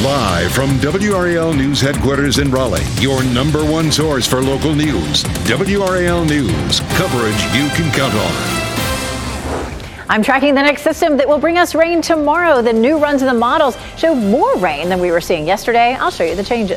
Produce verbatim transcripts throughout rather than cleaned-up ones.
Live from W R A L News headquarters in Raleigh, your number one source for local news. W R A L News, coverage you can count on. I'm tracking the next system that will bring us rain tomorrow. The new runs of the models show more rain than we were seeing yesterday. I'll show you the changes.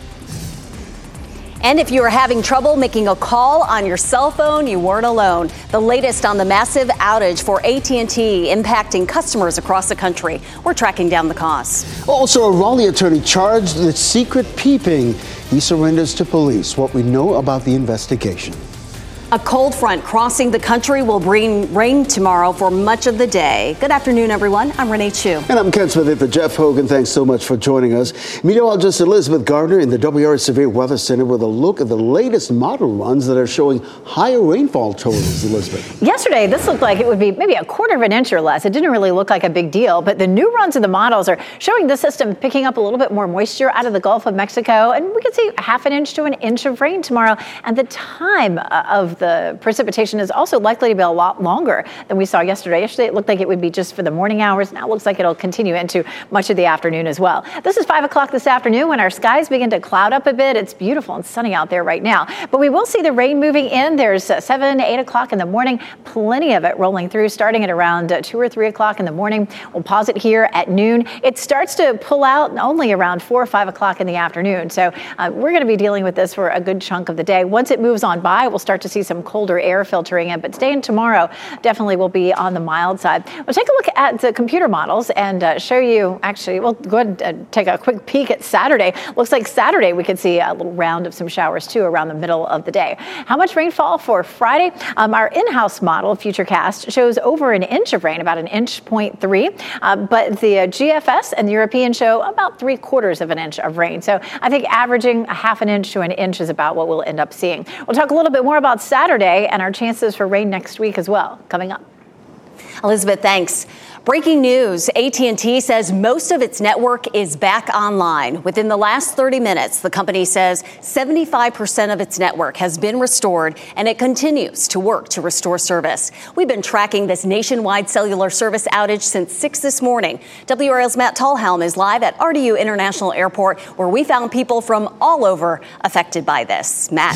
And if you are having trouble making a call on your cell phone, you weren't alone. The latest on the massive outage for A T and T impacting customers across the country. We're tracking down the costs. Also, a Raleigh attorney charged with secret peeping. He surrenders to police. What we know about the investigation. A cold front crossing the country will bring rain tomorrow for much of the day. Good afternoon, everyone. I'm Renee Chu. And I'm Ken Smith in for Jeff Hogan. Thanks so much for joining us. Meteorologist Elizabeth Gardner in the W R A Severe Weather Center with a look at the latest model runs that are showing higher rainfall totals. Elizabeth. Yesterday, this looked like it would be maybe a quarter of an inch or less. It didn't really look like a big deal, but the new runs of the models are showing the system picking up a little bit more moisture out of the Gulf of Mexico, and we could see a half an inch to an inch of rain tomorrow. And the time of the precipitation is also likely to be a lot longer than we saw yesterday. Yesterday, it looked like it would be just for the morning hours. Now it looks like it'll continue into much of the afternoon as well. This is five o'clock this afternoon when our skies begin to cloud up a bit. It's beautiful and sunny out there right now, but we will see the rain moving in. There's uh, seven, eight o'clock in the morning, plenty of it rolling through starting at around uh, two or three o'clock in the morning. We'll pause it here at noon. It starts to pull out only around four or five o'clock in the afternoon. So uh, we're going to be dealing with this for a good chunk of the day. Once it moves on by, we'll start to see some colder air filtering in, but today and tomorrow definitely will be on the mild side. We'll take a look at the computer models and uh, show you, actually, we'll go ahead and uh, take a quick peek at Saturday. Looks like Saturday we could see a little round of some showers too around the middle of the day. How much rainfall for Friday? Um, our in-house model, Futurecast, shows over an inch of rain, about an inch point three, uh, but the uh, G F S and the European show about three quarters of an inch of rain. So I think averaging a half an inch to an inch is about what we'll end up seeing. We'll talk a little bit more about Saturday and our chances for rain next week as well, coming up. Elizabeth, thanks. Breaking news, A T and T says most of its network is back online. Within the last thirty minutes, the company says seventy-five percent of its network has been restored, and it continues to work to restore service. We've been tracking this nationwide cellular service outage since six this morning. W R L's Matt Tallhelm is live at R D U International Airport, where we found people from all over affected by this. Matt.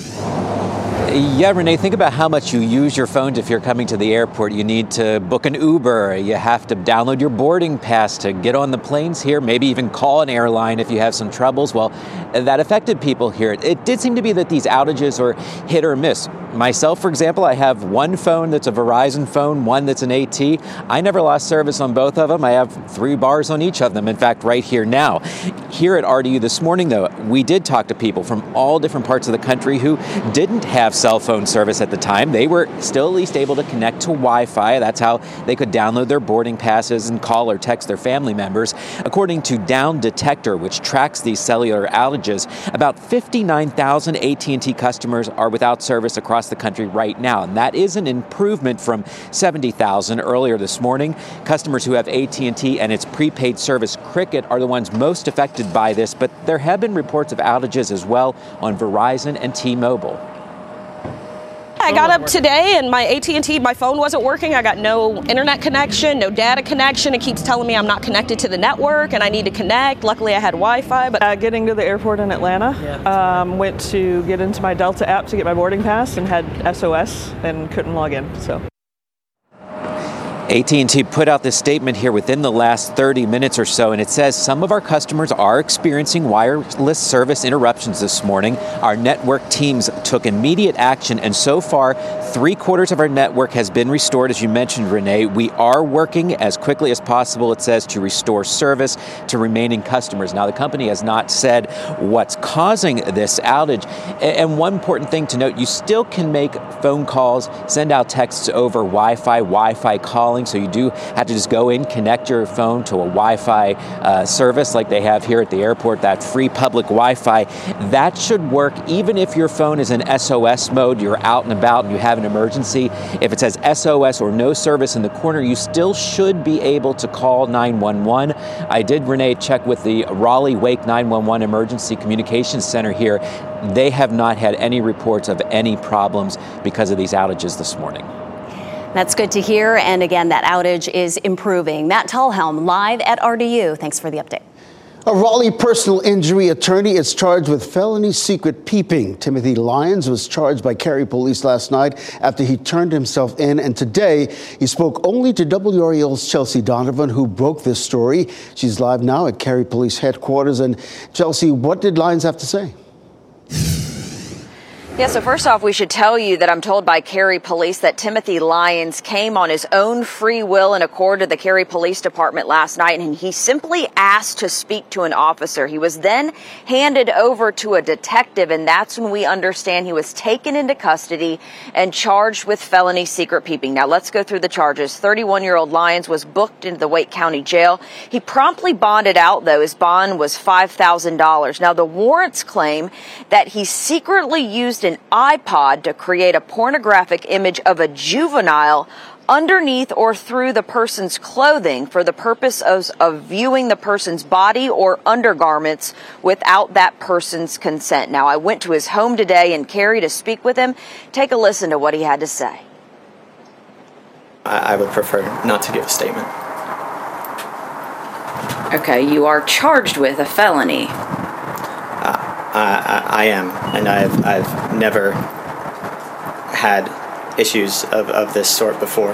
Yeah, Renee, think about how much you use your phone if you're coming to the airport. You need to book an Uber. You have to download your boarding pass to get on the planes here, maybe even call an airline if you have some troubles. Well, that affected people here. It did seem to be that these outages are hit or miss. Myself, for example, I have one phone that's a Verizon phone, one that's an A T. I never lost service on both of them. I have three bars on each of them. In fact, right here now. Here at R D U this morning, though, we did talk to people from all different parts of the country who didn't have cell phone service at the time. They were still at least able to connect to Wi-Fi. That's how they could download their boarding passes and call or text their family members. According to Down Detector, which tracks these cellular outages, about fifty-nine thousand A T and T customers are without service across the country right now, and that is an improvement from seventy thousand earlier this morning. Customers who have A T and T and its prepaid service Cricket are the ones most affected by this, but there have been reports of outages as well on Verizon and T-Mobile. I got up today and my A T and T, my phone wasn't working. I got no internet connection, no data connection. It keeps telling me I'm not connected to the network and I need to connect. Luckily, I had Wi-Fi. But uh, getting to the airport in Atlanta, yeah. um, went to get into my Delta app to get my boarding pass and had S O S and couldn't log in. So. A T and T put out this statement here within the last thirty minutes or so, and it says some of our customers are experiencing wireless service interruptions this morning. Our network teams took immediate action, and so far, three quarters of our network has been restored, as you mentioned, Renee. We are working as quickly as possible, it says, to restore service to remaining customers. Now, the company has not said what's causing this outage. And one important thing to note, you still can make phone calls, send out texts over Wi-Fi, Wi-Fi calling. So you do have to just go in, connect your phone to a Wi-Fi uh, service like they have here at the airport, that free public Wi-Fi. That should work even if your phone is in S O S mode, you're out and about and you have an emergency. If it says S O S or no service in the corner, you still should be able to call nine one one. I did, Renee, check with the Raleigh Wake nine one one Emergency Communications Center here. They have not had any reports of any problems because of these outages this morning. That's good to hear. And again, that outage is improving. Matt Tallhelm live at R D U. Thanks for the update. A Raleigh personal injury attorney is charged with felony secret peeping. Timothy Lyons was charged by Cary Police last night after he turned himself in, and today he spoke only to W R A L's Chelsea Donovan, who broke this story. She's live now at Cary Police headquarters. And Chelsea, what did Lyons have to say? Yeah, so first off, we should tell you that I'm told by Cary Police that Timothy Lyons came on his own free will and accord to the Cary Police Department last night, and he simply asked to speak to an officer. He was then handed over to a detective, and that's when we understand he was taken into custody and charged with felony secret peeping. Now, let's go through the charges. thirty-one-year-old Lyons was booked into the Wake County Jail. He promptly bonded out, though. His bond was five thousand dollars. Now, the warrants claim that he secretly used an iPod to create a pornographic image of a juvenile underneath or through the person's clothing for the purpose of, of viewing the person's body or undergarments without that person's consent. Now, I went to his home today in Cary to speak with him. Take a listen to what he had to say. I, I would prefer not to give a statement. Okay, you are charged with a felony. I, I am, and I've I've never had issues of, of this sort before.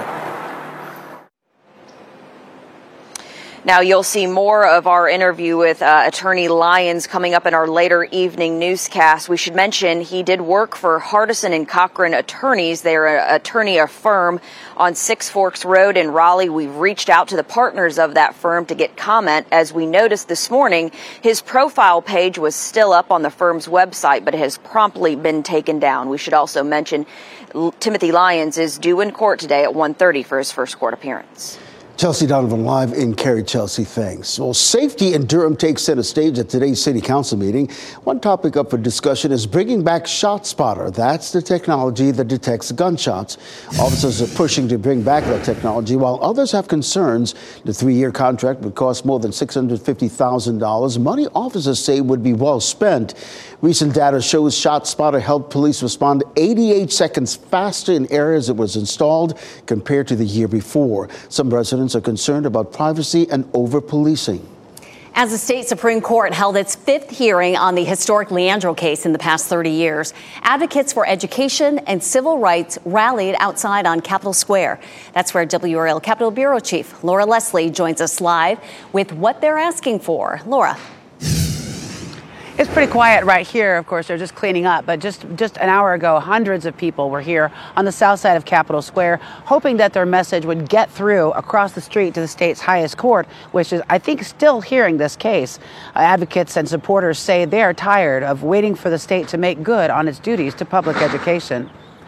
Now, you'll see more of our interview with uh, Attorney Lyons coming up in our later evening newscast. We should mention he did work for Hardison and Cochran Attorneys. They're an attorney firm on Six Forks Road in Raleigh. We've reached out to the partners of that firm to get comment. As we noticed this morning, his profile page was still up on the firm's website, but it has promptly been taken down. We should also mention Timothy Lyons is due in court today at one thirty for his first court appearance. Chelsea Donovan live in Cary. Chelsea, thanks. Well, safety in Durham takes center stage at today's city council meeting. One topic up for discussion is bringing back ShotSpotter. That's the technology that detects gunshots. Officers are pushing to bring back that technology, while others have concerns. The three-year contract would cost more than six hundred fifty thousand dollars, money officers say would be well spent. Recent data shows ShotSpotter helped police respond eighty-eight seconds faster in areas it was installed compared to the year before. Some residents are concerned about privacy and over-policing. As the state Supreme Court held its fifth hearing on the historic Leandro case in the past thirty years, advocates for education and civil rights rallied outside on Capitol Square. That's where W R A L Capitol Bureau Chief Laura Leslie joins us live with what they're asking for. Laura. It's pretty quiet right here. Of course, they're just cleaning up. But just, just an hour ago, hundreds of people were here on the south side of Capitol Square, hoping that their message would get through across the street to the state's highest court, which is, I think, still hearing this case. Uh, advocates and supporters say they are tired of waiting for the state to make good on its duties to public education.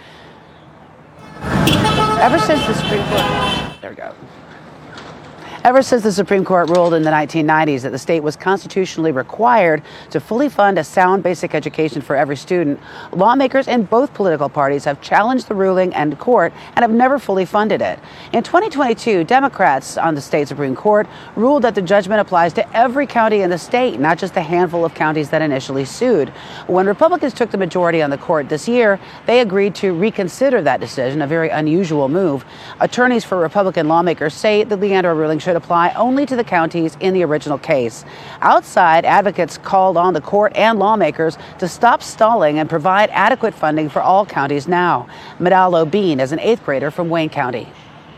Ever since the Supreme Court... There we go. Ever since the Supreme Court ruled in the nineteen nineties that the state was constitutionally required to fully fund a sound basic education for every student, lawmakers in both political parties have challenged the ruling and court and have never fully funded it. In twenty twenty-two, Democrats on the state Supreme Court ruled that the judgment applies to every county in the state, not just a handful of counties that initially sued. When Republicans took the majority on the court this year, they agreed to reconsider that decision, a very unusual move. Attorneys for Republican lawmakers say the Leandro ruling should apply only to the counties in the original case. Outside, advocates called on the court and lawmakers to stop stalling and provide adequate funding for all counties now. Madalo Bean is an eighth grader from Wayne County.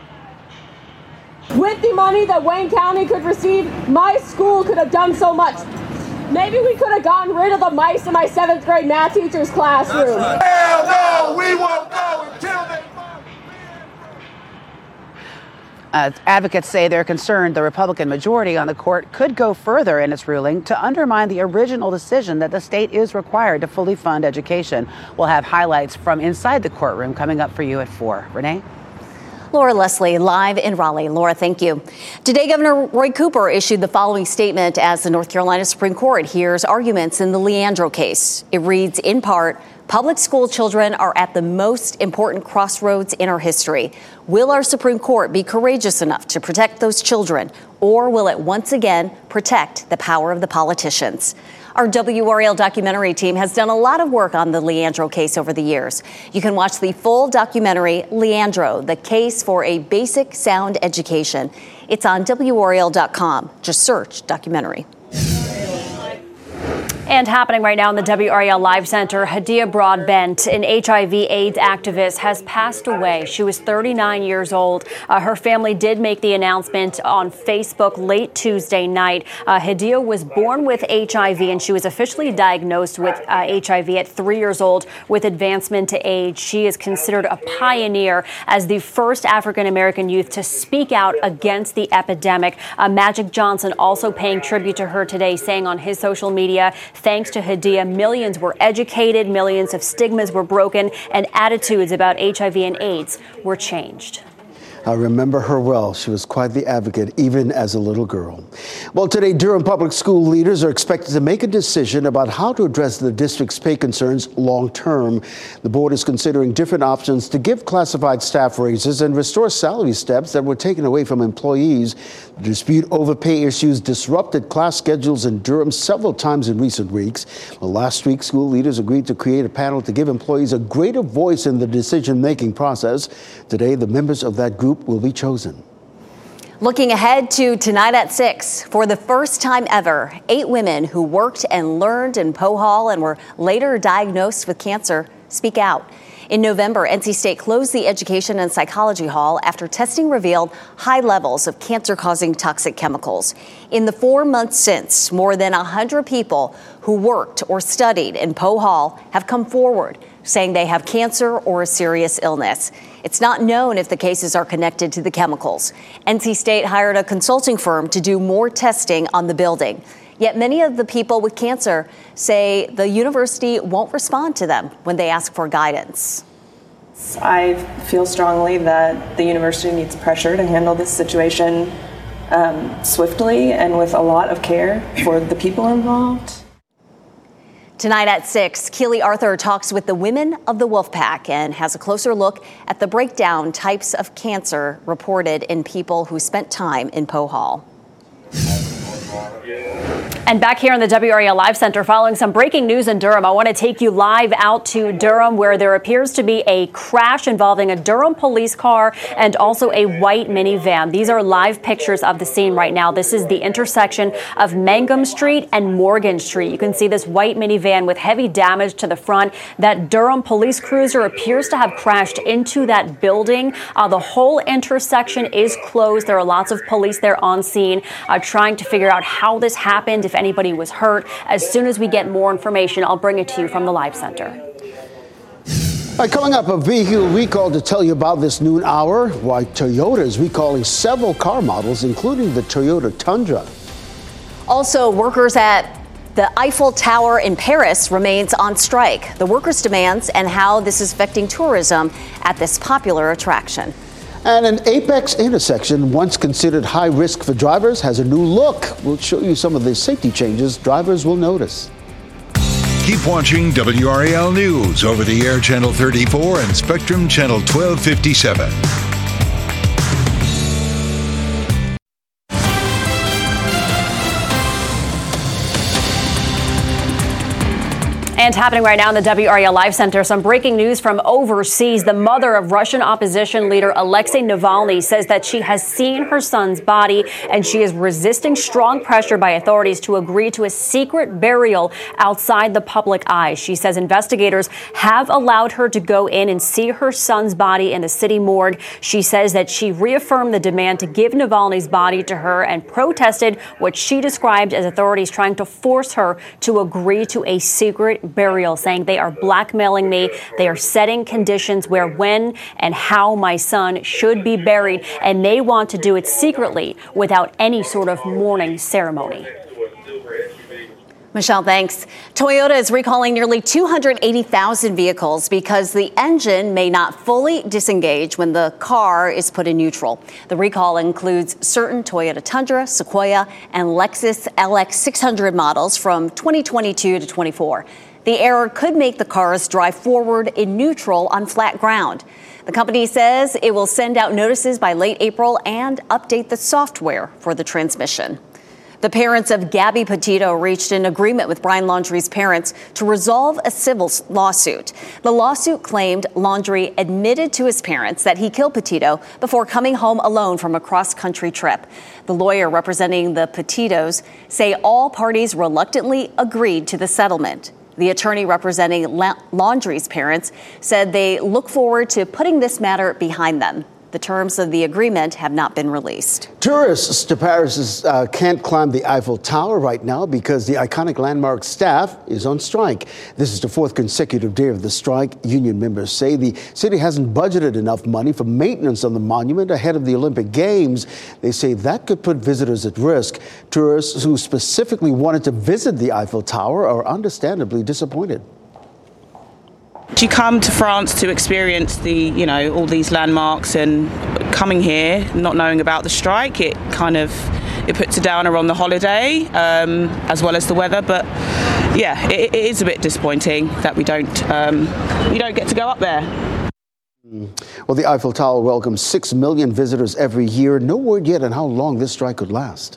With the money that Wayne County could receive, my school could have done so much. Maybe we could have gotten rid of the mice in my seventh grade math teacher's classroom. Hell no, we won't go until they... Uh, advocates say they're concerned the Republican majority on the court could go further in its ruling to undermine the original decision that the state is required to fully fund education. We'll have highlights from inside the courtroom coming up for you at four. Renee? Laura Leslie, live in Raleigh. Laura, thank you. Today, Governor Roy Cooper issued the following statement as the North Carolina Supreme Court hears arguments in the Leandro case. It reads, in part, public school children are at the most important crossroads in our history. Will our Supreme Court be courageous enough to protect those children, or will it once again protect the power of the politicians? Our W R A L documentary team has done a lot of work on the Leandro case over the years. You can watch the full documentary, Leandro, the Case for a Basic Sound Education. It's on W R A L dot com. Just search documentary. And happening right now in the W R A L Live Center, Hadia Broadbent, an H I V AIDS activist, has passed away. She was thirty-nine years old. Uh, her family did make the announcement on Facebook late Tuesday night. Uh, Hadia was born with H I V, and she was officially diagnosed with uh, H I V at three years old with advancement to age. She is considered a pioneer as the first African-American youth to speak out against the epidemic. Uh, Magic Johnson also paying tribute to her today, saying on his social media, thanks to Hadia, millions were educated, millions of stigmas were broken, and attitudes about H I V and AIDS were changed. I remember her well. She was quite the advocate, even as a little girl. Well, today, Durham Public School leaders are expected to make a decision about how to address the district's pay concerns long term. The board is considering different options to give classified staff raises and restore salary steps that were taken away from employees. The dispute over pay issues disrupted class schedules in Durham several times in recent weeks. Well, last week, school leaders agreed to create a panel to give employees a greater voice in the decision-making process. Today, the members of that group will be chosen. Looking ahead to tonight at six, for the first time ever, eight women who worked and learned in Poe Hall and were later diagnosed with cancer speak out. In November, N C State closed the Education and Psychology Hall after testing revealed high levels of cancer-causing toxic chemicals. In the four months since, more than one hundred people who worked or studied in Poe Hall have come forward, saying they have cancer or a serious illness. It's not known if the cases are connected to the chemicals. N C State hired a consulting firm to do more testing on the building. Yet many of the people with cancer say the university won't respond to them when they ask for guidance. I feel strongly that the university needs pressure to handle this situation um, swiftly and with a lot of care for the people involved. Tonight at six, Keely Arthur talks with the women of the Wolfpack and has a closer look at the breakdown types of cancer reported in people who spent time in Poe Hall. And back here in the W R A L Live Center, following some breaking news in Durham, I want to take you live out to Durham, where there appears to be a crash involving a Durham police car and also a white minivan. These are live pictures of the scene right now. This is the intersection of Mangum Street and Morgan Street. You can see this white minivan with heavy damage to the front. That Durham police cruiser appears to have crashed into that building. Uh, the whole intersection is closed. There are lots of police there on scene uh, trying to figure out how this happened, if anybody was hurt. As soon as we get more information, I'll bring it to you from the Live Center. All right, coming up, a vehicle recall to tell you about this noon hour. Why Toyota is recalling several car models, including the Toyota Tundra. Also, workers at the Eiffel Tower in Paris remains on strike. The workers' demands and how this is affecting tourism at this popular attraction. And an Apex intersection, once considered high risk for drivers, has a new look. We'll show you some of the safety changes drivers will notice. Keep watching W R A L News over the air channel thirty-four and Spectrum channel twelve fifty-seven. And happening right now in the W R A L Live Center, some breaking news from overseas. The mother of Russian opposition leader Alexei Navalny says that she has seen her son's body and she is resisting strong pressure by authorities to agree to a secret burial outside the public eye. She says investigators have allowed her to go in and see her son's body in the city morgue. She says that she reaffirmed the demand to give Navalny's body to her and protested what she described as authorities trying to force her to agree to a secret burial, saying they are blackmailing me. They are setting conditions where, when, and how my son should be buried, and they want to do it secretly without any sort of mourning ceremony. Michelle, thanks. Toyota is recalling nearly two hundred eighty thousand vehicles because the engine may not fully disengage when the car is put in neutral. The recall includes certain Toyota Tundra, Sequoia, and Lexus L X six hundred models from twenty twenty-two to twenty-four. The error could make the cars drive forward in neutral on flat ground. The company says it will send out notices by late April and update the software for the transmission. The parents of Gabby Petito reached an agreement with Brian Laundrie's parents to resolve a civil lawsuit. The lawsuit claimed Laundrie admitted to his parents that he killed Petito before coming home alone from a cross-country trip. The lawyer representing the Petitos say all parties reluctantly agreed to the settlement. The attorney representing La- Laundrie's parents said they look forward to putting this matter behind them. The terms of the agreement have not been released. Tourists to Paris uh, can't climb the Eiffel Tower right now because the iconic landmark staff is on strike. This is the fourth consecutive day of the strike. Union members say the city hasn't budgeted enough money for maintenance on the monument ahead of the Olympic Games. They say that could put visitors at risk. Tourists who specifically wanted to visit the Eiffel Tower are understandably disappointed. You come to France to experience the, you know, all these landmarks, and coming here, not knowing about the strike, it kind of, it puts a downer on the holiday, um, as well as the weather. But yeah, it, it is a bit disappointing that we don't, um, we don't get to go up there. Well, the Eiffel Tower welcomes six million visitors every year. No word yet on how long this strike could last.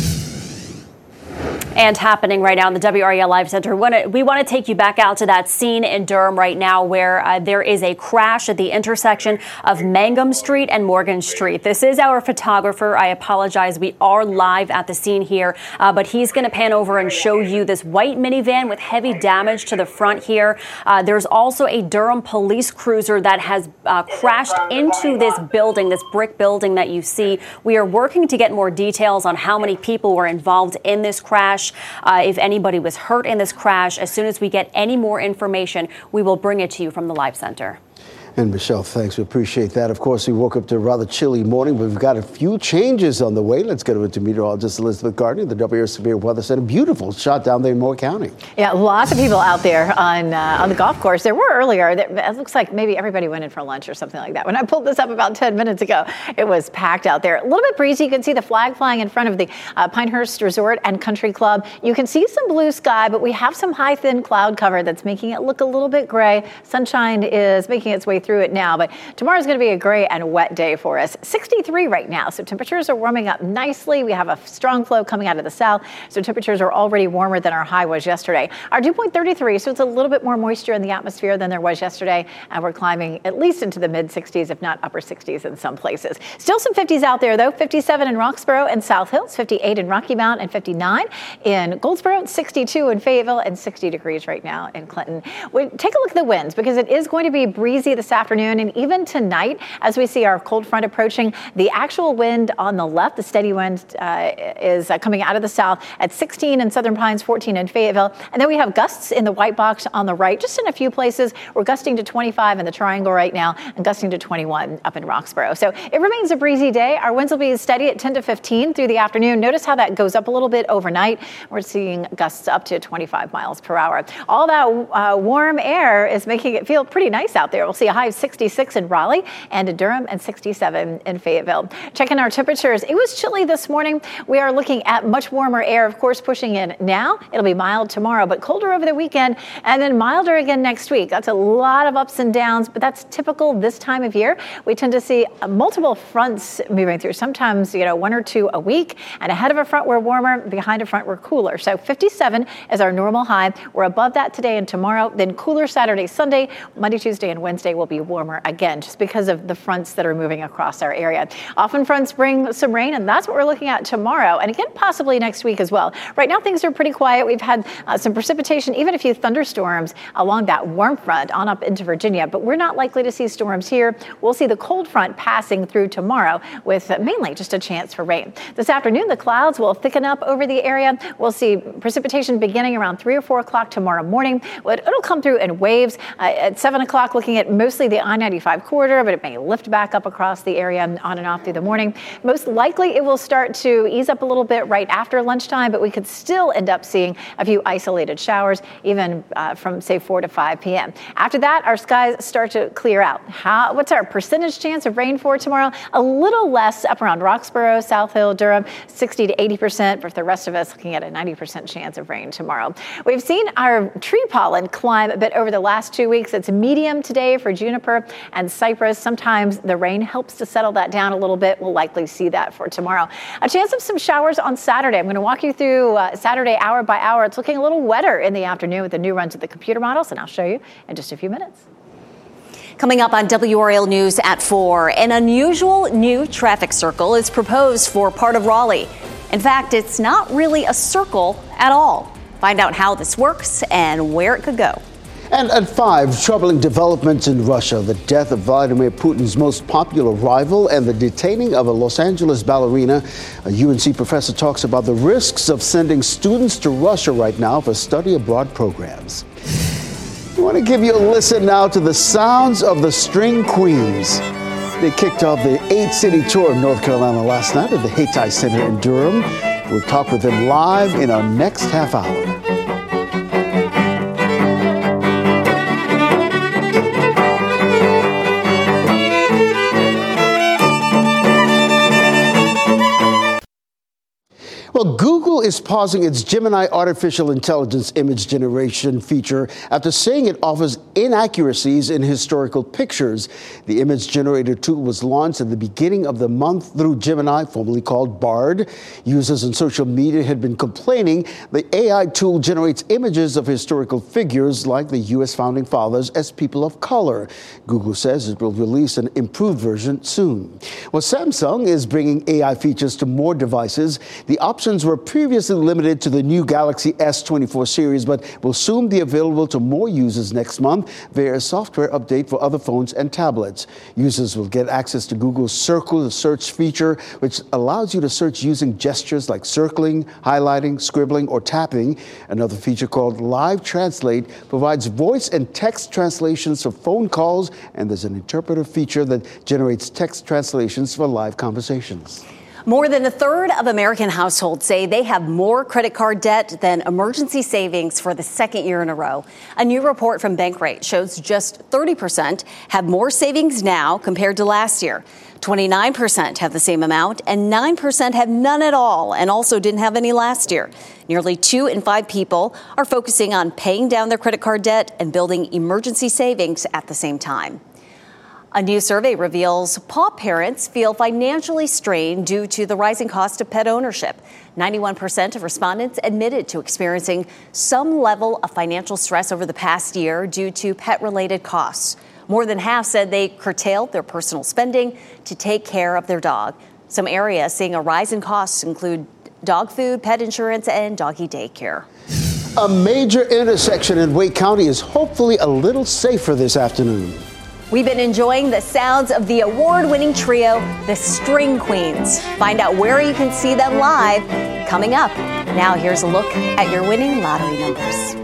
And happening right now in the W R A L Live Center, we want to take you back out to that scene in Durham right now where uh, there is a crash at the intersection of Mangum Street and Morgan Street. This is our photographer. I apologize. We are live at the scene here, uh, but he's going to pan over and show you this white minivan with heavy damage to the front here. Uh, there's also a Durham police cruiser that has uh, crashed into this building, this brick building that you see. We are working to get more details on how many people were involved in this crash. Uh, if anybody was hurt in this crash, as soon as we get any more information, we will bring it to you from the Live Center. And Michelle, thanks. We appreciate that. Of course, we woke up to a rather chilly morning, but we've got a few changes on the way. Let's go to meteorologist Elizabeth Gardner, the W R Severe Weather Center. Beautiful shot down there in Moore County. Yeah, lots of people out there on uh, on the golf course. There were earlier. It looks like maybe everybody went in for lunch or something like that. When I pulled this up about ten minutes ago, it was packed out there. A little bit breezy. You can see the flag flying in front of the uh, Pinehurst Resort and Country Club. You can see some blue sky, but we have some high, thin cloud cover that's making it look a little bit gray. Sunshine is making its way through it now, but tomorrow's going to be a gray and wet day for us. sixty-three right now, so temperatures are warming up nicely. We have a strong flow coming out of the south, so temperatures are already warmer than our high was yesterday. Our dew point thirty-three, so it's a little bit more moisture in the atmosphere than there was yesterday, and we're climbing at least into the mid sixties, if not upper sixties in some places. Still some fifties out there, though. fifty-seven in Roxborough and South Hills, fifty-eight in Rocky Mount, and fifty-nine in Goldsboro, sixty-two in Fayetteville, and sixty degrees right now in Clinton. We take a look at the winds because it is going to be breezy this afternoon. And even tonight, as we see our cold front approaching, the actual wind on the left, the steady wind, uh, is uh, coming out of the south at sixteen in Southern Pines, fourteen in Fayetteville. And then we have gusts in the white box on the right, just in a few places. We're gusting to twenty-five in the Triangle right now and gusting to twenty-one up in Roxborough. So it remains a breezy day. Our winds will be steady at ten to fifteen through the afternoon. Notice how that goes up a little bit overnight. We're seeing gusts up to twenty-five miles per hour. All that uh, warm air is making it feel pretty nice out there. We'll see a high of sixty-six in Raleigh and in Durham and sixty-seven in Fayetteville. Checking our temperatures. It was chilly this morning. We are looking at much warmer air, of course, pushing in now. It'll be mild tomorrow, but colder over the weekend and then milder again next week. That's a lot of ups and downs, but that's typical this time of year. We tend to see multiple fronts moving through. Sometimes, you know, one or two a week, and ahead of a front we're warmer, behind a front we're cooler. So fifty-seven is our normal high. We're above that today and tomorrow, then cooler Saturday, Sunday. Monday, Tuesday, and Wednesday will be warmer again, just because of the fronts that are moving across our area. Often fronts bring some rain, and that's what we're looking at tomorrow, and again possibly next week as well. Right now things are pretty quiet. We've had uh, some precipitation, even a few thunderstorms along that warm front on up into Virginia, but we're not likely to see storms here. We'll see the cold front passing through tomorrow with uh, mainly just a chance for rain. This afternoon the clouds will thicken up over the area. We'll see precipitation beginning around three or four o'clock tomorrow morning. It'll come through in waves uh, at seven o'clock, looking at mostly the I ninety-five corridor, but it may lift back up across the area on and off through the morning. Most likely it will start to ease up a little bit right after lunchtime, but we could still end up seeing a few isolated showers, even uh, from say four to five p.m. After that, our skies start to clear out. How, what's our percentage chance of rain for tomorrow? A little less up around Roxborough, South Hill, Durham, sixty to eighty percent, but for the rest of us, looking at a ninety percent chance of rain tomorrow. We've seen our tree pollen climb a bit over the last two weeks. It's medium today for June juniper and cypress. Sometimes the rain helps to settle that down a little bit. We'll likely see that for tomorrow. A chance of some showers on Saturday. I'm going to walk you through uh, Saturday hour by hour. It's looking a little wetter in the afternoon with the new runs of the computer models, and I'll show you in just a few minutes. Coming up on W R A L News at four, an unusual new traffic circle is proposed for part of Raleigh. In fact, it's not really a circle at all. Find out how this works and where it could go. And at five, troubling developments in Russia, the death of Vladimir Putin's most popular rival and the detaining of a Los Angeles ballerina. A U N C professor talks about the risks of sending students to Russia right now for study abroad programs. I want to give you a listen now to the sounds of the String Queens. They kicked off the eight-city tour of North Carolina last night at the Hayti Center in Durham. We'll talk with them live in our next half hour. Well, Google is pausing its Gemini artificial intelligence image generation feature after saying it offers inaccuracies in historical pictures. The image generator tool was launched at the beginning of the month through Gemini, formerly called Bard. Users on social media had been complaining the A I tool generates images of historical figures like the U S founding fathers as people of color. Google says it will release an improved version soon. Well, Samsung is bringing A I features to more devices. The option were previously limited to the new Galaxy S twenty-four series, but will soon be available to more users next month via a software update for other phones and tablets. Users will get access to Google's Circle search feature, which allows you to search using gestures like circling, highlighting, scribbling, or tapping. Another feature called Live Translate provides voice and text translations for phone calls, and there's an interpreter feature that generates text translations for live conversations. More than a third of American households say they have more credit card debt than emergency savings for the second year in a row. A new report from Bankrate shows just thirty percent have more savings now compared to last year. twenty-nine percent have the same amount, and nine percent have none at all and also didn't have any last year. Nearly two in five people are focusing on paying down their credit card debt and building emergency savings at the same time. A new survey reveals paw parents feel financially strained due to the rising cost of pet ownership. ninety-one percent of respondents admitted to experiencing some level of financial stress over the past year due to pet-related costs. More than half said they curtailed their personal spending to take care of their dog. Some areas seeing a rise in costs include dog food, pet insurance, and doggy daycare. A major intersection in Wake County is hopefully a little safer this afternoon. We've been enjoying the sounds of the award-winning trio, the String Queens. Find out where you can see them live coming up. Now here's a look at your winning lottery numbers.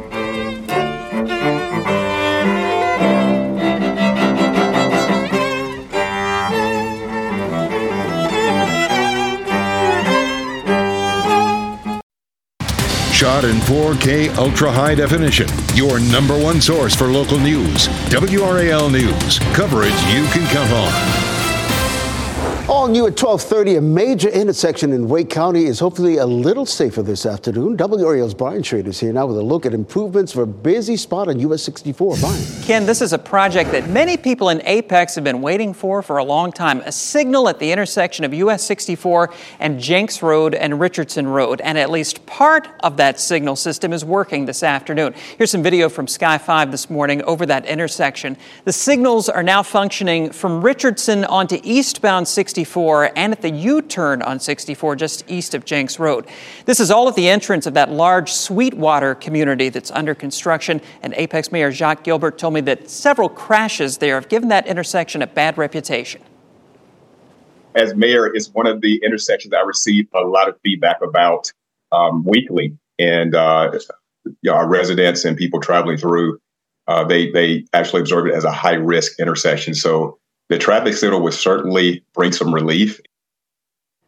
Shot in four K ultra high definition. Your number one source for local news. W R A L News. Coverage you can count on. All new at twelve thirty, a major intersection in Wake County is hopefully a little safer this afternoon. W R A L's Brian Schrader is here now with a look at improvements for a busy spot on U S sixty-four. Brian. Ken, this is a project that many people in Apex have been waiting for for a long time. A signal at the intersection of U S sixty-four and Jenks Road and Richardson Road. And at least part of that signal system is working this afternoon. Here's some video from Sky five this morning over that intersection. The signals are now functioning from Richardson onto eastbound sixty-four and at the U-turn on sixty-four just east of Jenks Road. This is all at the entrance of that large Sweetwater community that's under construction. And Apex Mayor Jacques Gilbert told me that several crashes there have given that intersection a bad reputation. As mayor, it's one of the intersections I receive a lot of feedback about um, weekly. And uh, you know, our residents and people traveling through, uh, they, they actually observe it as a high-risk intersection. So the traffic signal would certainly bring some relief.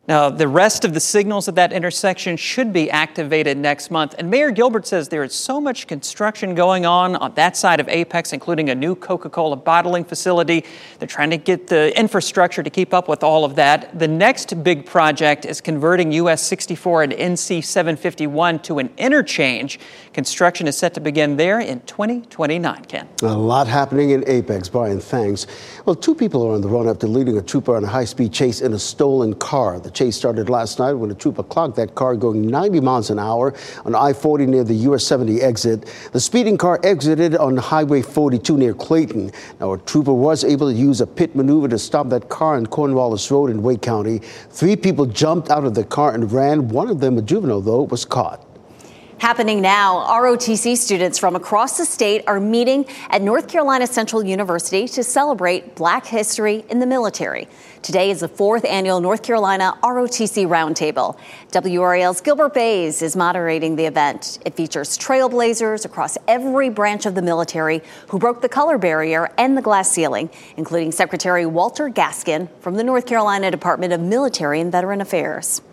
Now, the rest of the signals at that intersection should be activated next month. And Mayor Gilbert says there is so much construction going on on that side of Apex, including a new Coca-Cola bottling facility. They're trying to get the infrastructure to keep up with all of that. The next big project is converting U S sixty-four and N C seven fifty-one to an interchange. Construction is set to begin there in twenty twenty-nine, Ken. A lot happening in Apex. Brian, thanks. Well, two people are on the run after leading a trooper on a high-speed chase in a stolen car. The chase started last night when a trooper clocked that car going ninety miles an hour on I forty near the U S seventy exit. The speeding car exited on Highway forty-two near Clayton. Now, a trooper was able to use a pit maneuver to stop that car on Cornwallis Road in Wake County. Three people jumped out of the car and ran. One of them, a juvenile, though, was caught. Happening now, R O T C students from across the state are meeting at North Carolina Central University to celebrate Black history in the military. Today is the fourth annual North Carolina R O T C Roundtable. W R A L's Gilbert Bays is moderating the event. It features trailblazers across every branch of the military who broke the color barrier and the glass ceiling, including Secretary Walter Gaskin from the North Carolina Department of Military and Veteran Affairs.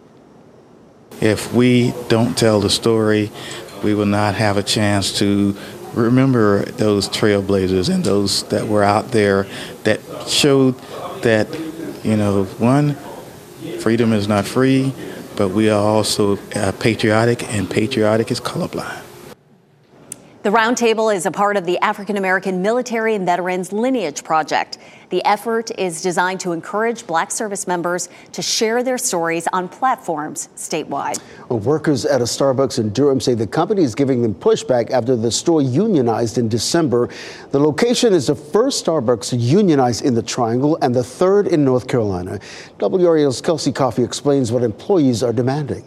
If we don't tell the story, we will not have a chance to remember those trailblazers and those that were out there that showed that, you know, one, freedom is not free, but we are also uh, patriotic, and patriotic is colorblind. The Roundtable is a part of the African American Military and Veterans Lineage Project. The effort is designed to encourage Black service members to share their stories on platforms statewide. Well, workers at a Starbucks in Durham say the company is giving them pushback after the store unionized in December. The location is the first Starbucks to unionize in the Triangle and the third in North Carolina. W R A L's Kelsey Coffey explains what employees are demanding.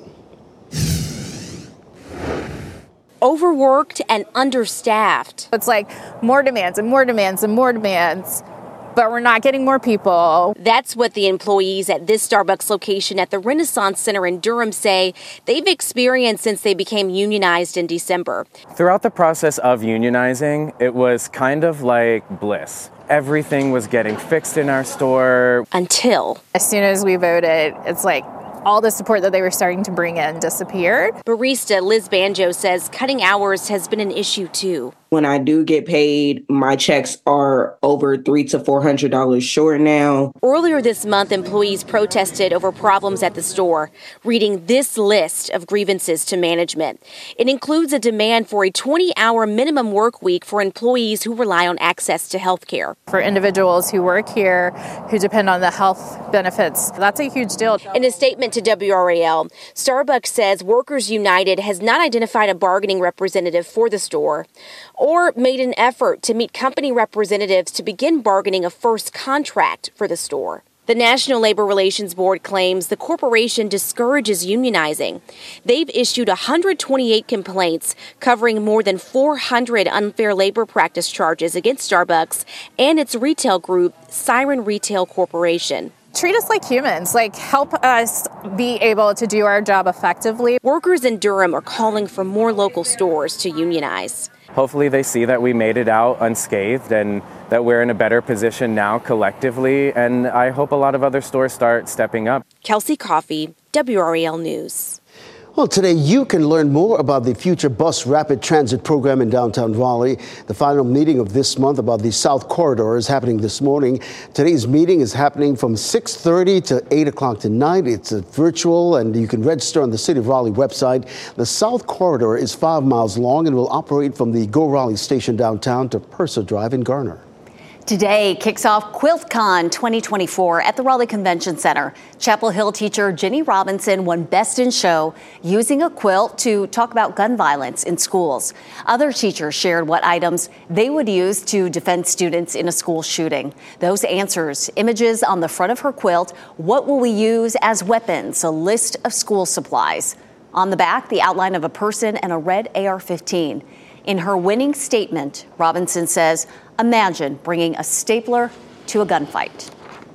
Overworked and understaffed. It's like more demands and more demands and more demands, but we're not getting more people. That's what the employees at this Starbucks location at the Renaissance Center in Durham say they've experienced since they became unionized in December. Throughout the process of unionizing, it was kind of like bliss. Everything was getting fixed in our store. Until. As soon as we voted, it's like all the support that they were starting to bring in disappeared. Barista Liz Banjo says cutting hours has been an issue too. When I do get paid, my checks are over three to four hundred dollars short now. Earlier this month, employees protested over problems at the store, reading this list of grievances to management. It includes a demand for a twenty-hour minimum work week for employees who rely on access to health care. For individuals who work here, who depend on the health benefits, that's a huge deal. In a statement to W R A L, Starbucks says Workers United has not identified a bargaining representative for the store or made an effort to meet company representatives to begin bargaining a first contract for the store. The National Labor Relations Board claims the corporation discourages unionizing. They've issued one hundred twenty-eight complaints covering more than four hundred unfair labor practice charges against Starbucks and its retail group, Siren Retail Corporation. Treat us like humans, like help us be able to do our job effectively. Workers in Durham are calling for more local stores to unionize. Hopefully they see that we made it out unscathed and that we're in a better position now collectively. And I hope a lot of other stores start stepping up. Kelsey Coffey, W R A L News. Well, today you can learn more about the Future Bus Rapid Transit program in downtown Raleigh. The final meeting of this month about the South Corridor is happening this morning. Today's meeting is happening from six thirty to eight o'clock tonight. It's a virtual, and you can register on the City of Raleigh website. The South Corridor is five miles long and will operate from the Go Raleigh station downtown to Purser Drive in Garner. Today kicks off QuiltCon twenty twenty-four at the Raleigh Convention Center. Chapel Hill teacher Jenny Robinson won Best in Show using a quilt to talk about gun violence in schools. Other teachers shared what items they would use to defend students in a school shooting. Those answers, images on the front of her quilt, what will we use as weapons, a list of school supplies. On the back, the outline of a person and a red A R fifteen. In her winning statement, Robinson says, imagine bringing a stapler to a gunfight.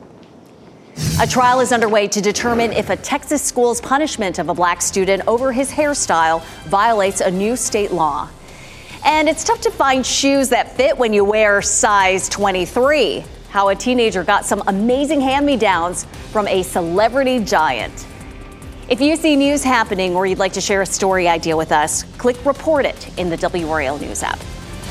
A trial is underway to determine if a Texas school's punishment of a black student over his hairstyle violates a new state law. And it's tough to find shoes that fit when you wear size twenty-three. how a teenager got some amazing hand-me-downs from a celebrity giant. If you see news happening or you'd like to share a story idea with us, click Report It in the W R A L News app.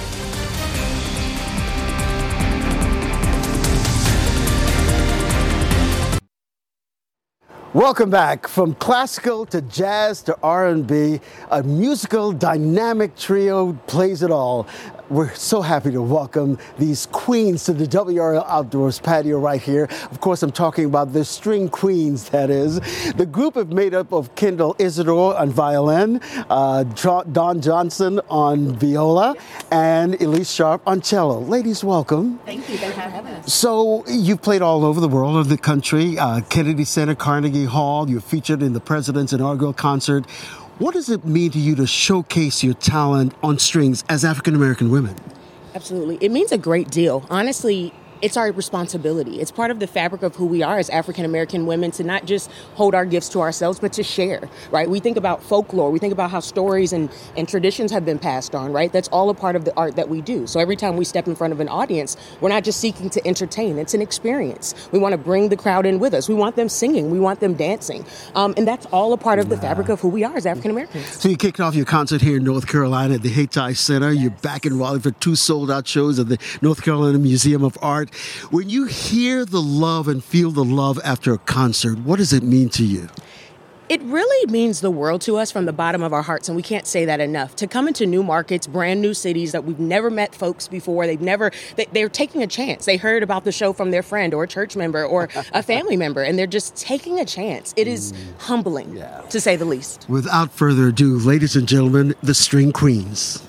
Welcome back. From classical to jazz to R and B, a musical dynamic trio plays it all. We're so happy to welcome these queens to the W R L Outdoors patio right here. Of course, I'm talking about the String Queens, that is. The group is made up of Kendall Isidore on violin, uh, Don Johnson on viola, and Elise Sharp on cello. Ladies, welcome. Thank you. Thanks for having us. So you've played all over the world, of the country, uh, Kennedy Center, Carnegie Hall. You're featured in the President's inaugural concert. What does it mean to you to showcase your talent on strings as African-American women? Absolutely. It means a great deal. Honestly, it's our responsibility. It's part of the fabric of who we are as African-American women to not just hold our gifts to ourselves, but to share, right? We think about folklore. We think about how stories and, and traditions have been passed on, right? That's all a part of the art that we do. So every time we step in front of an audience, we're not just seeking to entertain. It's an experience. We want to bring the crowd in with us. We want them singing. We want them dancing. Um, and that's all a part of the fabric of who we are as African-Americans. So you kicked off your concert here in North Carolina at the Hayti Center. Yes. You're back in Raleigh for two sold-out shows at the North Carolina Museum of Art. When you hear the love and feel the love after a concert, what does it mean to you? It really means the world to us from the bottom of our hearts, and we can't say that enough. To come into new markets, brand new cities that we've never met folks before, they've never, they, they're taking a chance. They heard about the show from their friend or a church member or a family member, and they're just taking a chance. It is mm. humbling, yeah. to say the least. Without further ado, ladies and gentlemen, the String Queens.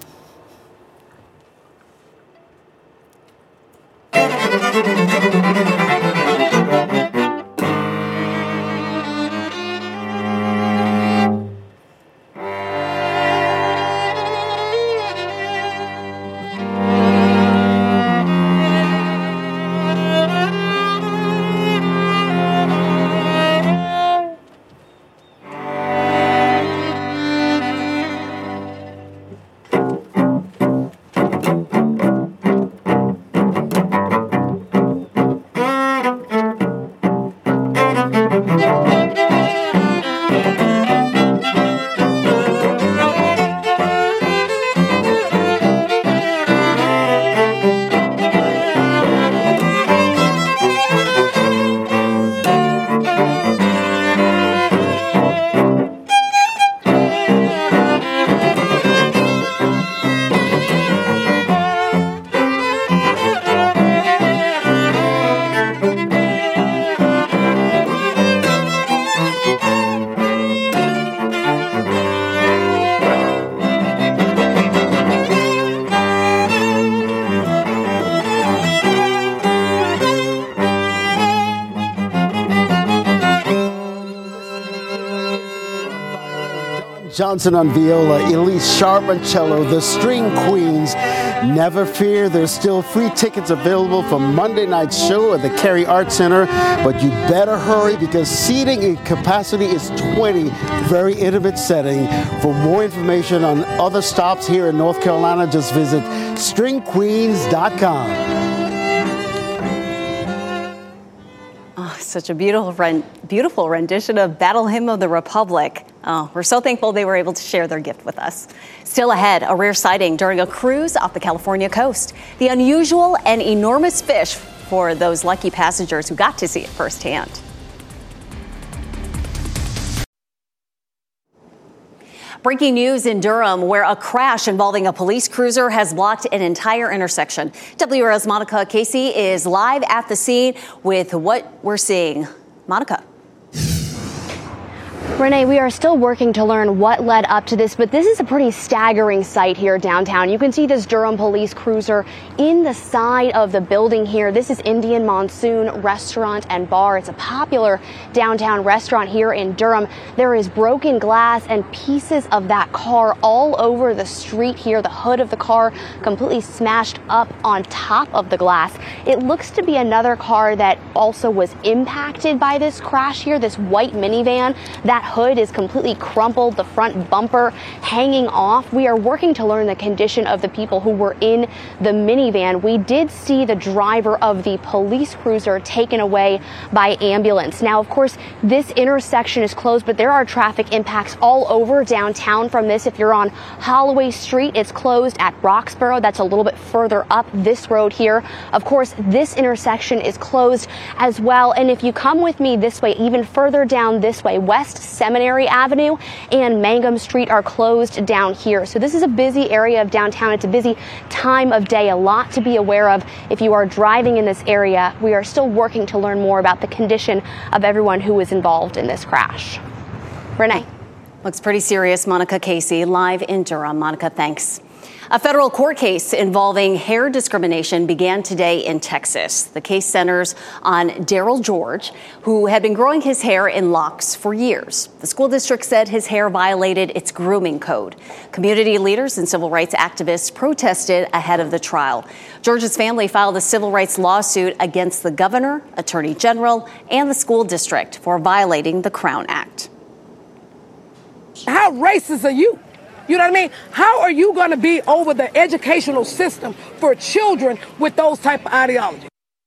Johnson on viola, Elise Sharp on cello, the String Queens. Never fear, there's still free tickets available for Monday night's show at the Cary Art Center, but you better hurry because seating capacity is twenty, very intimate setting. For more information on other stops here in North Carolina, just visit string queens dot com. Oh, such a beautiful, beautiful rendition of Battle Hymn of the Republic. Oh, we're so thankful they were able to share their gift with us. Still ahead, a rare sighting during a cruise off the California coast. The unusual and enormous fish for those lucky passengers who got to see it firsthand. Breaking news in Durham, where a crash involving a police cruiser has blocked an entire intersection. W R L's Monica Casey is live at the scene with what we're seeing. Monica. Renee, we are still working to learn what led up to this, but this is a pretty staggering sight here downtown. You can see this Durham police cruiser in the side of the building here. This is Indian Monsoon Restaurant and Bar. It's a popular downtown restaurant here in Durham. There is broken glass and pieces of that car all over the street here. The hood of the car completely smashed up on top of the glass. It looks to be another car that also was impacted by this crash here, this white minivan that that hood is completely crumpled, the front bumper hanging off. We are working to learn the condition of the people who were in the minivan. We did see the driver of the police cruiser taken away by ambulance. Now, of course, this intersection is closed, but there are traffic impacts all over downtown from this. If you're on Holloway Street, it's closed at Roxborough. That's a little bit further up this road here. Of course, this intersection is closed as well. And if you come with me this way, even further down this way, West Seminary Avenue and Mangum Street are closed down here. So this is a busy area of downtown. It's a busy time of day. A lot to be aware of if you are driving in this area. We are still working to learn more about the condition of everyone who was involved in this crash. Renee. Looks pretty serious. Monica Casey, live in Durham. Monica, thanks. A federal court case involving hair discrimination began today in Texas. The case centers on Daryl George, who had been growing his hair in locks for years. The school district said his hair violated its grooming code. Community leaders and civil rights activists protested ahead of the trial. George's family filed a civil rights lawsuit against the governor, attorney general, and the school district for violating the Crown Act. How racist are you? You know what I mean? How are you going to be over the educational system for children with those type of ideologies?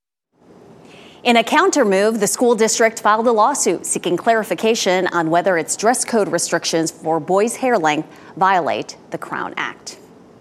In a counter move, the school district filed a lawsuit seeking clarification on whether its dress code restrictions for boys' hair length violate the Crown Act.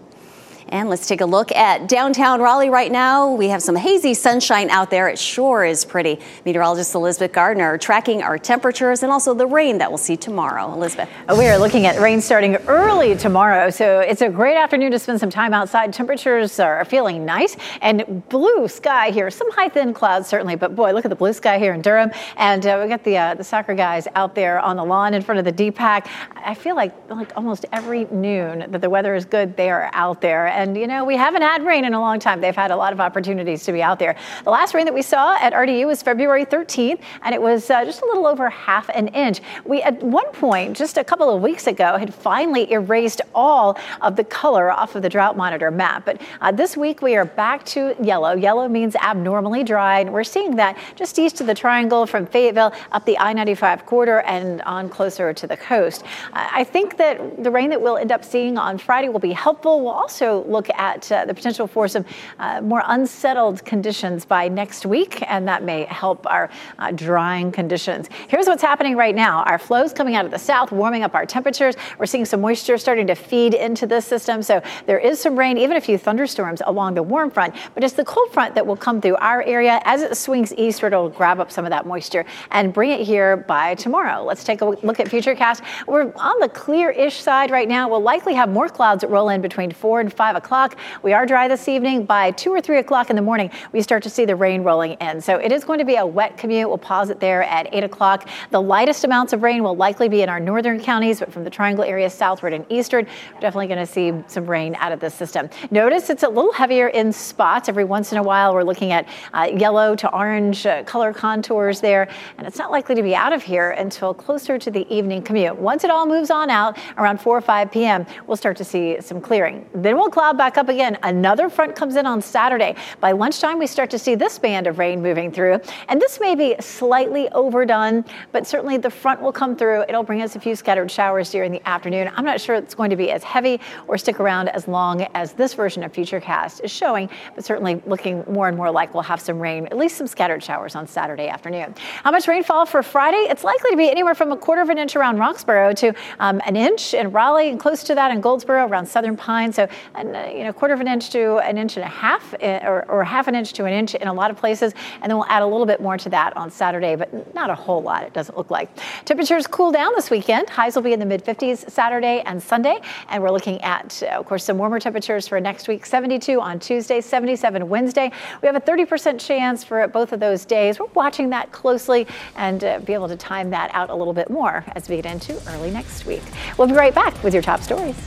And let's take a look at downtown Raleigh right now. We have some hazy sunshine out there. It sure is pretty. Meteorologist Elizabeth Gardner tracking our temperatures and also the rain that we'll see tomorrow. Elizabeth. We are looking at rain starting early tomorrow, so it's a great afternoon to spend some time outside. Temperatures are feeling nice and blue sky here. Some high thin clouds certainly, but boy, look at the blue sky here in Durham. And uh, we got the uh, the soccer guys out there on the lawn in front of the D PAC. I feel like like almost every noon that the weather is good, they are out there. And, you know, we haven't had rain in a long time. They've had a lot of opportunities to be out there. The last rain that we saw at R D U was February thirteenth, and it was uh, just a little over half an inch. We, at one point, just a couple of weeks ago, had finally erased all of the color off of the drought monitor map. But uh, this week, we are back to yellow. Yellow means abnormally dry, and we're seeing that just east of the triangle from Fayetteville up the I ninety-five corridor and on closer to the coast. Uh, I think that the rain that we'll end up seeing on Friday will be helpful. We'll also look at uh, the potential for some uh, more unsettled conditions by next week, and that may help our uh, drying conditions. Here's what's happening right now. Our flows coming out of the south, warming up our temperatures. We're seeing some moisture starting to feed into this system, so there is some rain, even a few thunderstorms along the warm front, but it's the cold front that will come through our area. As it swings eastward, it'll grab up some of that moisture and bring it here by tomorrow. Let's take a look at Futurecast. We're on the clear-ish side right now. We'll likely have more clouds that roll in between four and five o'clock. We are dry this evening. By two or three o'clock in the morning, we start to see the rain rolling in. So it is going to be a wet commute. We'll pause it there at eight o'clock. The lightest amounts of rain will likely be in our northern counties, but from the triangle area southward and eastward, we're definitely going to see some rain out of this system. Notice it's a little heavier in spots. Every once in a while, we're looking at uh, yellow to orange uh, color contours there, and it's not likely to be out of here until closer to the evening commute. Once it all moves on out around four or five p.m., we'll start to see some clearing. Then we'll cloud back up again. Another front comes in on Saturday. By lunchtime, we start to see this band of rain moving through, and this may be slightly overdone, but certainly the front will come through. It'll bring us a few scattered showers during the afternoon. I'm not sure it's going to be as heavy or stick around as long as this version of Futurecast is showing, but certainly looking more and more like we'll have some rain, at least some scattered showers on Saturday afternoon. How much rainfall for Friday? It's likely to be anywhere from a quarter of an inch around Roxborough to um, an inch in Raleigh and close to that in Goldsboro around Southern Pine. So, and, uh, you know, quarter of an inch to an inch and a half, or, or half an inch to an inch in a lot of places. And then we'll add a little bit more to that on Saturday, but not a whole lot, it doesn't look like. Temperatures cool down this weekend. Highs will be in the mid fifties Saturday and Sunday. And we're looking at, uh, of course, some warmer temperatures for next week. seventy-two on Tuesday, seventy-seven Wednesday. We have a thirty percent chance for both of those days. We're watching that closely and uh, be able to time that out a little bit more as we get into early next week. We'll be right back with your top stories.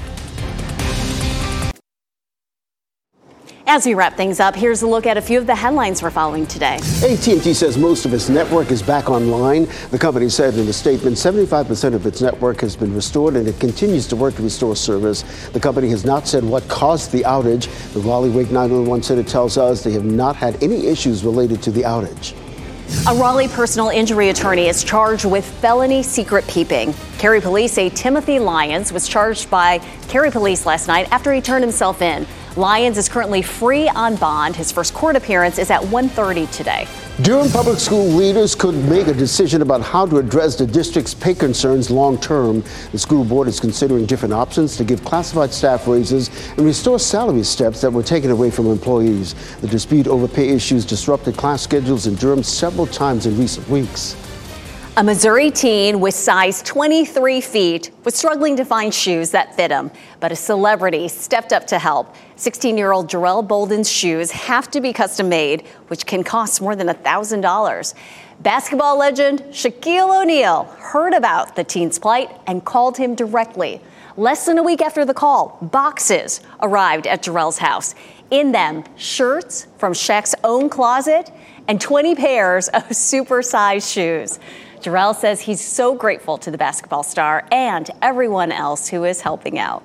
As we wrap things up, here's a look at a few of the headlines we're following today. A T and T says most of its network is back online. The company said in a statement seventy-five percent of its network has been restored and it continues to work to restore service. The company has not said what caused the outage. The Raleigh Wake nine one one Center tells us they have not had any issues related to the outage. A Raleigh personal injury attorney is charged with felony secret peeping. Cary police say Timothy Lyons was charged by Cary police last night after he turned himself in. Lyons is currently free on bond. His first court appearance is at one thirty today. Durham Public School leaders could make a decision about how to address the district's pay concerns long term. The school board is considering different options to give classified staff raises and restore salary steps that were taken away from employees. The dispute over pay issues disrupted class schedules in Durham several times in recent weeks. A Missouri teen with size twenty-three feet was struggling to find shoes that fit him, but a celebrity stepped up to help. sixteen-year-old Jarrell Bolden's shoes have to be custom made, which can cost more than one thousand dollars. Basketball legend Shaquille O'Neal heard about the teen's plight and called him directly. Less than a week after the call, boxes arrived at Jarrell's house. In them, shirts from Shaq's own closet and twenty pairs of supersized shoes. Jarrell says he's so grateful to the basketball star and everyone else who is helping out.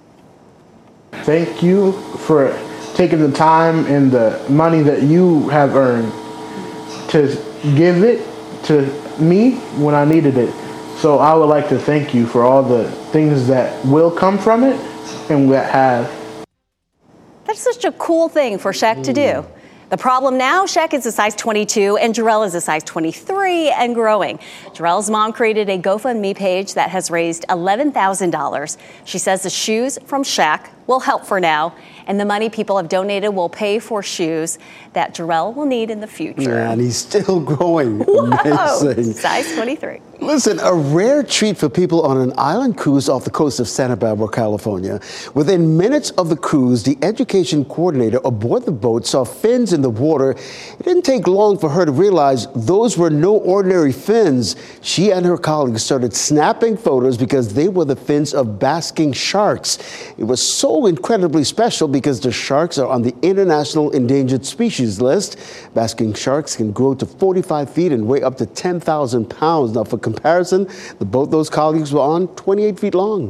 Thank you for taking the time and the money that you have earned to give it to me when I needed it. So I would like to thank you for all the things that will come from it and that have. That's such a cool thing for Shaq to do. The problem now, Shaq is a size twenty-two and Jarrell is a size twenty-three and growing. Jarrell's mom created a GoFundMe page that has raised eleven thousand dollars. She says the shoes from Shaq will help for now, and the money people have donated will pay for shoes that Jarrell will need in the future. Yeah, and he's still growing. Whoa, amazing. size twenty-three. Listen, a rare treat for people on an island cruise off the coast of Santa Barbara, California. Within minutes of the cruise, the education coordinator aboard the boat saw fins in the water. It didn't take long for her to realize those were no ordinary fins. She and her colleagues started snapping photos because they were the fins of basking sharks. It was so incredibly special because the sharks are on the International Endangered Species list. Basking sharks can grow to forty-five feet and weigh up to ten thousand pounds. Now, for comparison, the boat those colleagues were on, twenty-eight feet long.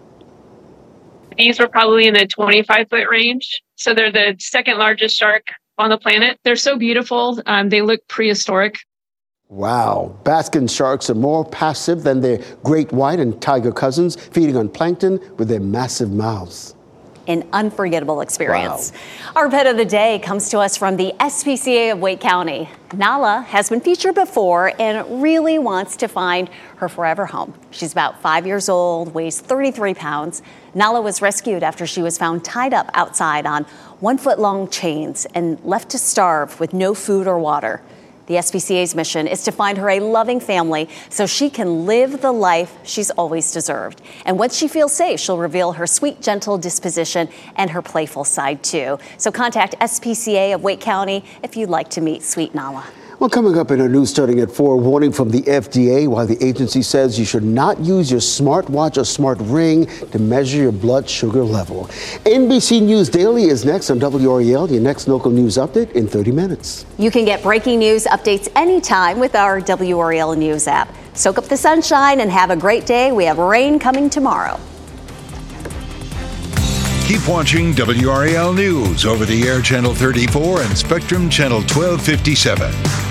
These were probably in the twenty-five foot range. So they're the second largest shark on the planet. They're so beautiful. Um, they look prehistoric. Wow. Basking sharks are more passive than their great white and tiger cousins, feeding on plankton with their massive mouths. An unforgettable experience. Wow. Our pet of the day comes to us from the S P C A of Wake County. Nala has been featured before and really wants to find her forever home. She's about five years old, weighs thirty-three pounds. Nala was rescued after she was found tied up outside on one foot long chains and left to starve with no food or water. The S P C A's mission is to find her a loving family so she can live the life she's always deserved. And once she feels safe, she'll reveal her sweet, gentle disposition and her playful side, too. So contact S P C A of Wake County if you'd like to meet Sweet Nala. Well, coming up in our news starting at four, warning from the F D A while the agency says you should not use your smartwatch or smart ring to measure your blood sugar level. N B C News Daily is next on W R A L, your next local news update in thirty minutes. You can get breaking news updates anytime with our W R A L News app. Soak up the sunshine and have a great day. We have rain coming tomorrow. Keep watching W R A L News over the air channel thirty-four and Spectrum channel twelve fifty-seven.